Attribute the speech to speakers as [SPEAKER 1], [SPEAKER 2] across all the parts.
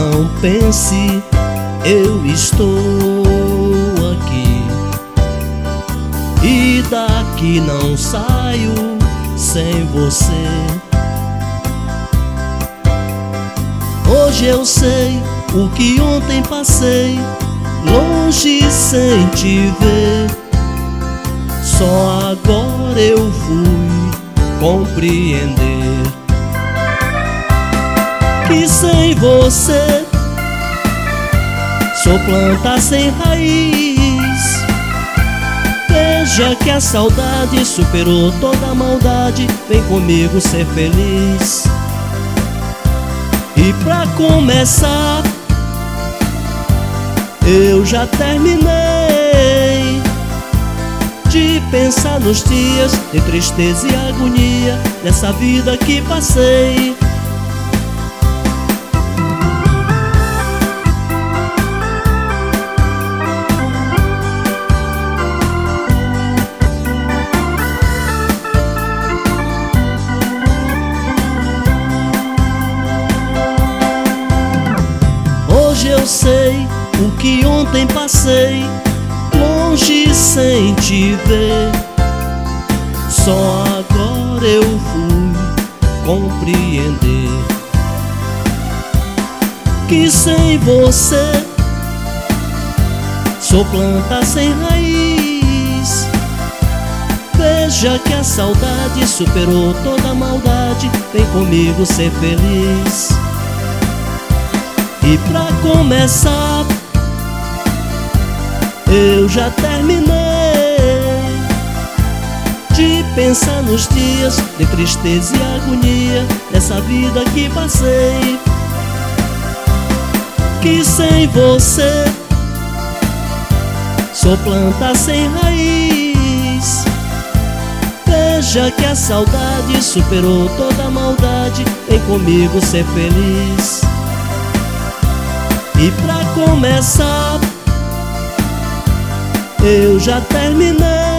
[SPEAKER 1] Não pense, eu estou aqui e daqui não saio sem você. Hoje eu sei o que ontem passei, longe sem te ver. Só agora eu fui compreender que sem você sou planta sem raiz. Veja que a saudade superou toda a maldade. Vem comigo ser feliz. E pra começar, eu já terminei de pensar nos dias de tristeza e agonia nessa vida que passei. Hoje eu sei o que ontem passei, longe sem te ver. Só agora eu fui compreender que sem você sou planta sem raiz. Veja que a saudade superou toda a maldade. Vem comigo ser feliz. E pra começar, eu já terminei de pensar nos dias de tristeza e agonia nessa vida que passei. Que sem você sou planta sem raiz. Veja que a saudade superou toda a maldade. Vem comigo ser feliz. E pra começar, eu já terminei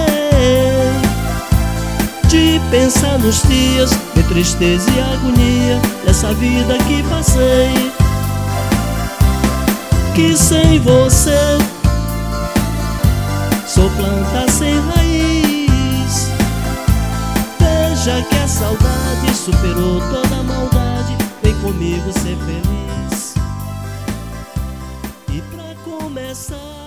[SPEAKER 1] de pensar nos dias de tristeza e agonia dessa vida que passei. Que sem você sou planta sem raiz. Veja que a saudade superou toda a maldade. Vem comigo ser feliz. E pra começar,